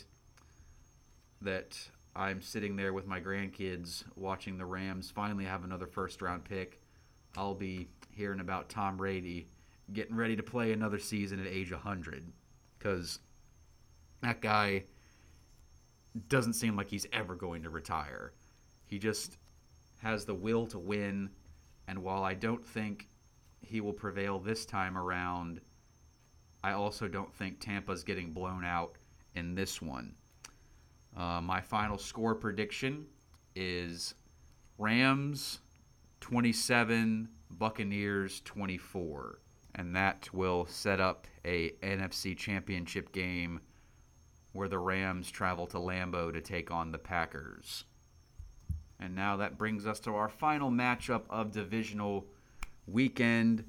that I'm sitting there with my grandkids watching the Rams finally have another first-round pick, I'll be hearing about Tom Brady getting ready to play another season at age one hundred, because that guy doesn't seem like he's ever going to retire. He just has the will to win, and while I don't think he will prevail this time around, I also don't think Tampa's getting blown out in this one. Uh, my final score prediction is Rams twenty-seven, Buccaneers twenty-four. And that will set up a N F C Championship game where the Rams travel to Lambeau to take on the Packers. And now that brings us to our final matchup of divisional weekend.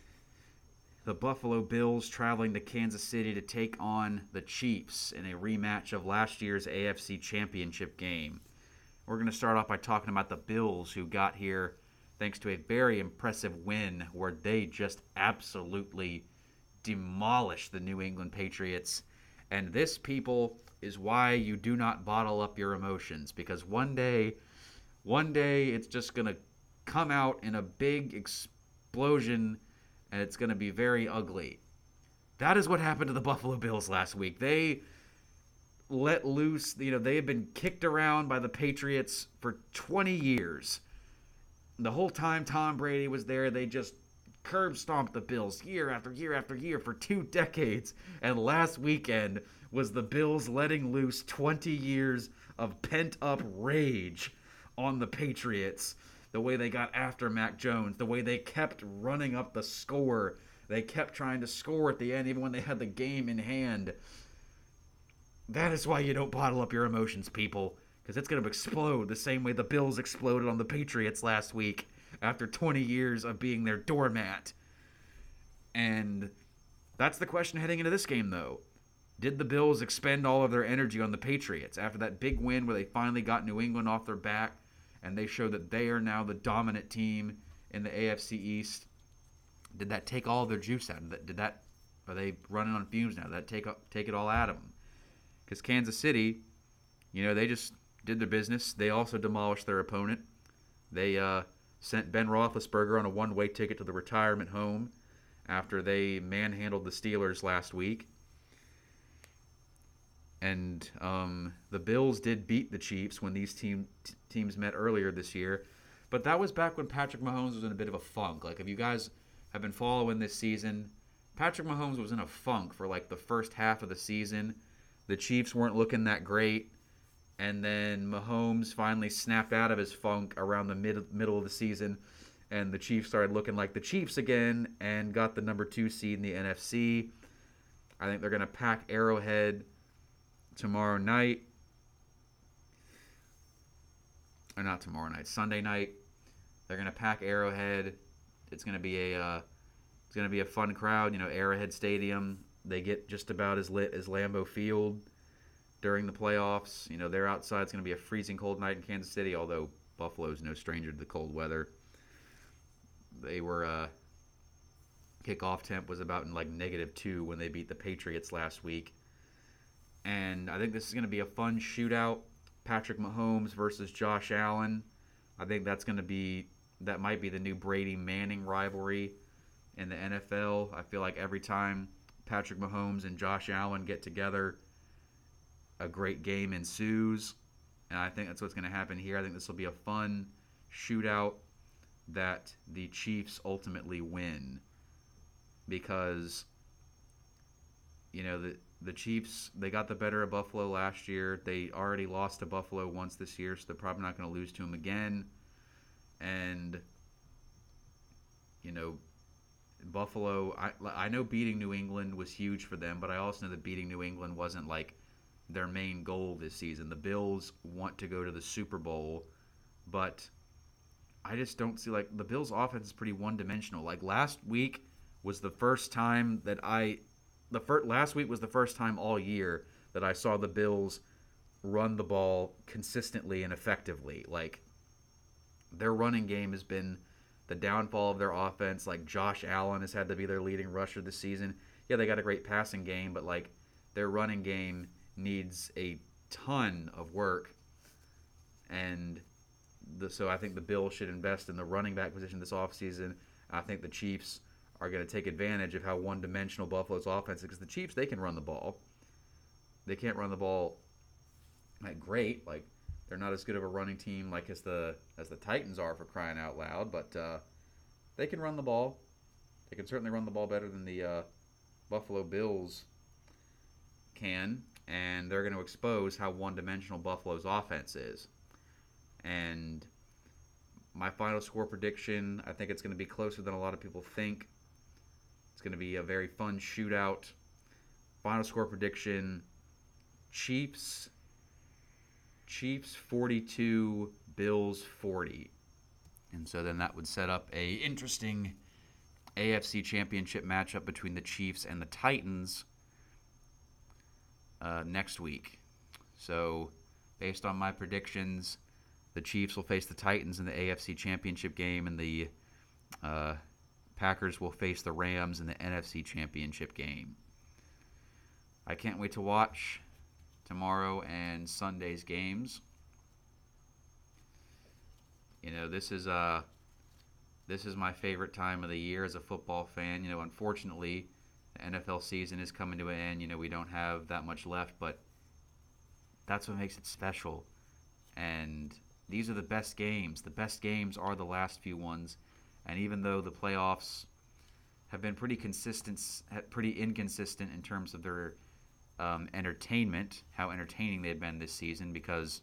The Buffalo Bills traveling to Kansas City to take on the Chiefs in a rematch of last year's A F C Championship game. We're going to start off by talking about the Bills, who got here thanks to a very impressive win where they just absolutely demolished the New England Patriots. And this, people, is why you do not bottle up your emotions, because one day, one day it's just going to come out in a big explosion, and it's going to be very ugly. That is what happened to the Buffalo Bills last week. They let loose, you know, they have been kicked around by the Patriots for twenty years. The whole time Tom Brady was there, they just curb stomped the Bills year after year after year for two decades. And last weekend was the Bills letting loose twenty years of pent-up rage on the Patriots. The way they got after Mac Jones, the way they kept running up the score. They kept trying to score at the end even when they had the game in hand. That is why you don't bottle up your emotions, people. Because it's going to explode the same way the Bills exploded on the Patriots last week after twenty years of being their doormat. And that's the question heading into this game, though. Did the Bills expend all of their energy on the Patriots after that big win where they finally got New England off their back and they showed that they are now the dominant team in the A F C East? Did that take all of their juice out? Did that, are they running on fumes now? Did that take, take it all out of them? Because Kansas City, you know, they just did their business. They also demolished their opponent. They uh, sent Ben Roethlisberger on a one-way ticket to the retirement home after they manhandled the Steelers last week. And um, the Bills did beat the Chiefs when these team, t- teams met earlier this year. But that was back when Patrick Mahomes was in a bit of a funk. Like, if you guys have been following this season, Patrick Mahomes was in a funk for, like, the first half of the season. The Chiefs weren't looking that great. And then Mahomes finally snapped out of his funk around the mid, middle of the season. And the Chiefs started looking like the Chiefs again and got the number two seed in the N F C. I think they're going to pack Arrowhead tomorrow night, or not tomorrow night, Sunday night, they're going to pack Arrowhead. It's going to be a uh, it's going to be a fun crowd. You know, Arrowhead Stadium, they get just about as lit as Lambeau Field during the playoffs. You know, they're outside. It's going to be a freezing cold night in Kansas City, although Buffalo's no stranger to the cold weather. They were uh, kickoff temp was about in like negative two when they beat the Patriots last week. And I think this is going to be a fun shootout. Patrick Mahomes versus Josh Allen. I think that's going to be, that might be the new Brady Manning rivalry in the N F L. I feel like every time Patrick Mahomes and Josh Allen get together, a great game ensues. And I think that's what's going to happen here. I think this will be a fun shootout that the Chiefs ultimately win. Because, you know, the the Chiefs, they got the better of Buffalo last year. They already lost to Buffalo once this year, so they're probably not going to lose to them again. And, you know, Buffalo, I, I know beating New England was huge for them, but I also know that beating New England wasn't like their main goal this season. The Bills want to go to the Super Bowl, but I just don't see, like, the Bills' offense is pretty one-dimensional. Like, last week was the first time that I the first, last week was the first time all year that I saw the Bills run the ball consistently and effectively. Like, their running game has been the downfall of their offense. Like, Josh Allen has had to be their leading rusher this season. Yeah, they got a great passing game, but, like, their running game needs a ton of work. And the, so I think the Bills should invest in the running back position this offseason. I think the Chiefs are going to take advantage of how one-dimensional Buffalo's offense is, because the Chiefs, they can run the ball. They can't run the ball like great. Like, they're not as good of a running team like as the as the Titans are, for crying out loud, but uh, they can run the ball. They can certainly run the ball better than the uh, Buffalo Bills can, and they're going to expose how one-dimensional Buffalo's offense is. And my final score prediction, I think it's going to be closer than a lot of people think. It's going to be a very fun shootout. Final score prediction, Chiefs Chiefs forty-two, Bills forty. And so then that would set up a interesting A F C Championship matchup between the Chiefs and the Titans uh, next week. So based on my predictions, the Chiefs will face the Titans in the A F C Championship game, and the uh, Packers will face the Rams in the N F C Championship game. I can't wait to watch tomorrow and Sunday's games. You know, this is uh, this is my favorite time of the year as a football fan. You know, unfortunately, the N F L season is coming to an end. You know, we don't have that much left, but that's what makes it special. And these are the best games. The best games are the last few ones. And even though the playoffs have been pretty consistent, pretty inconsistent in terms of their um, entertainment, how entertaining they've been this season, because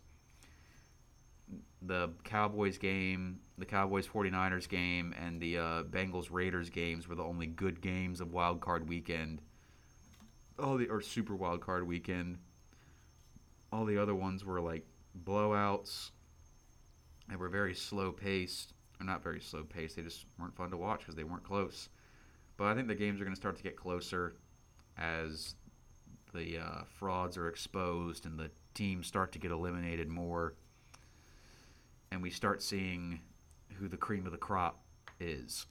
the Cowboys game, the Cowboys forty-niners game, and the uh, Bengals-Raiders games were the only good games of Wild Card Weekend. All the or Super Wild Card Weekend. All the other ones were like blowouts. They were very slow-paced. Or not very slow-paced. They just weren't fun to watch because they weren't close. But I think the games are going to start to get closer as the uh, frauds are exposed and the teams start to get eliminated more. And we start seeing who the cream of the crop is.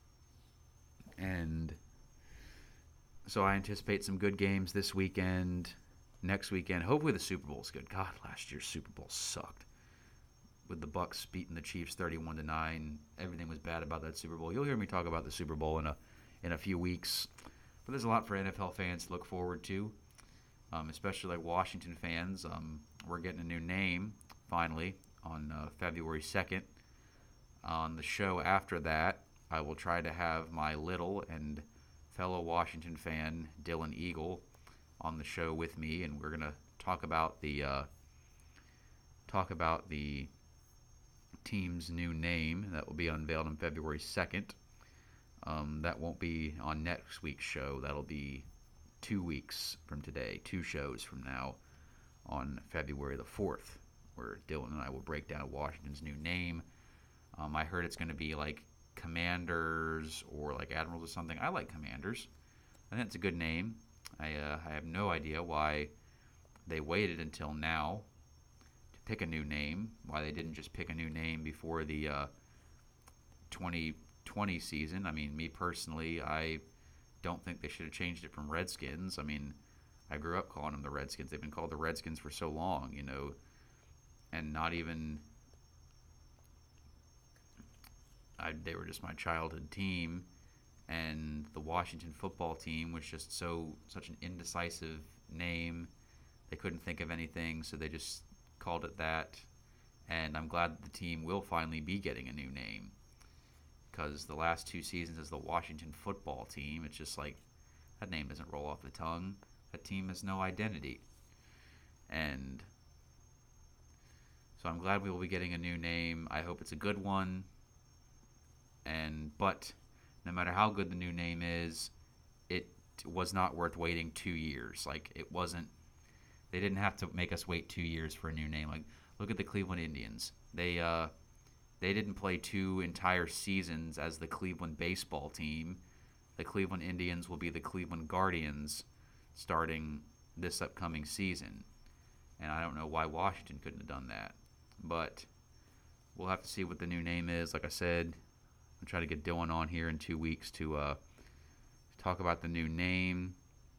And so I anticipate some good games this weekend, next weekend. Hopefully the Super Bowl's good. God, last year's Super Bowl sucked. With the Bucks beating the Chiefs thirty-one to nine, everything was bad about that Super Bowl. You'll hear me talk about the Super Bowl in a in a few weeks. But there's a lot for N F L fans to look forward to, um, especially like Washington fans. Um, we're getting a new name, finally, on uh, February second. On the show after that, I will try to have my little and fellow Washington fan, Dylan Eagle, on the show with me, and we're going to talk about the uh, talk about the team's new name that will be unveiled on February second. Um, that won't be on next week's show. That'll be two weeks from today, two shows from now. on February the fourth, where Dylan and I will break down Washington's new name. Um, I heard it's going to be like Commanders or like Admirals or something. I like Commanders. I think it's a good name. I uh, I have no idea why they waited until now to pick a new name, why they didn't just pick a new name before the uh, twenty twenty season. I mean, me personally, I don't think they should have changed it from Redskins. I mean, I grew up calling them the Redskins. They've been called the Redskins for so long, you know, and not even I, they were just my childhood team, and the Washington football team was just so such an indecisive name. They couldn't think of anything, so they just called it that. And I'm glad that the team will finally be getting a new name, because the last two seasons as the Washington football team, it's just like, that name doesn't roll off the tongue. That team has no identity. And so I'm glad we will be getting a new name. I hope it's a good one. And but no matter how good the new name is, it was not worth waiting two years. Like, it wasn't. They didn't have to make us wait two years for a new name. Like, look at the Cleveland Indians. They uh, they didn't play two entire seasons as the Cleveland baseball team. The Cleveland Indians will be the Cleveland Guardians starting this upcoming season. And I don't know why Washington couldn't have done that. But we'll have to see what the new name is. Like I said, I'll try to get Dylan on here in two weeks to uh, talk about the new name.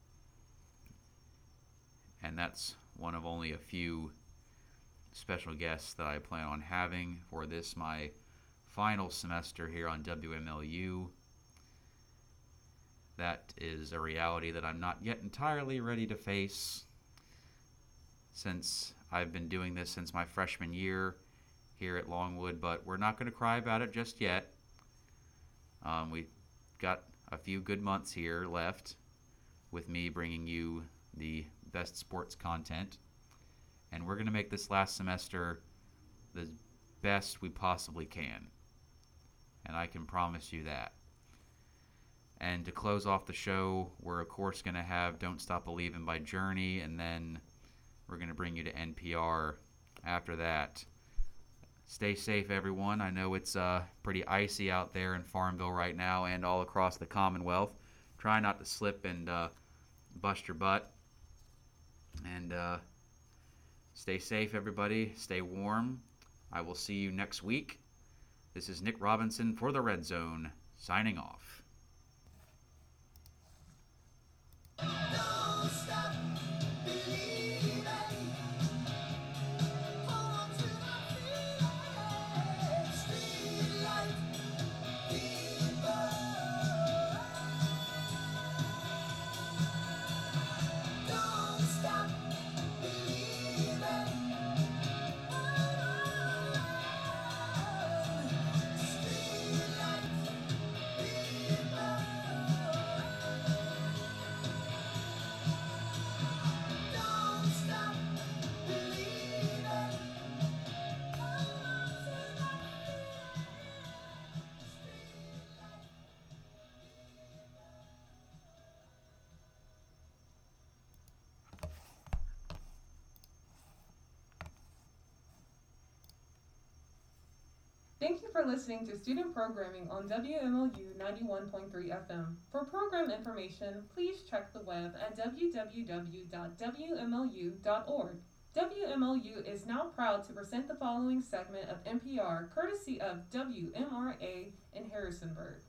And that's one of only a few special guests that I plan on having for this, my final semester here on W M L U. That is a reality that I'm not yet entirely ready to face, since I've been doing this since my freshman year here at Longwood, but we're not going to cry about it just yet. Um, we've got a few good months here left with me bringing you the best sports content, and we're going to make this last semester the best we possibly can, and I can promise you that. And to close off the show, we're of course going to have Don't Stop Believin' by Journey, and then we're going to bring you to N P R after that. Stay safe, everyone. I know it's uh, pretty icy out there in Farmville right now and all across the Commonwealth. Try not to slip and uh, bust your butt. And uh, stay safe, everybody. Stay warm. I will see you next week. This is Nick Robinson for the Red Zone, signing off. Don't stop believing. Hold on to my feelings. Street light people. Don't stop believing. Hold on. Street light people. Don't stop believing. Hold on to my feelings. Thank you for listening to student programming on W M L U ninety-one point three F M. For program information, please check the web at w w w dot w m l u dot org. W M L U is now proud to present the following segment of N P R, courtesy of W M R A in Harrisonburg.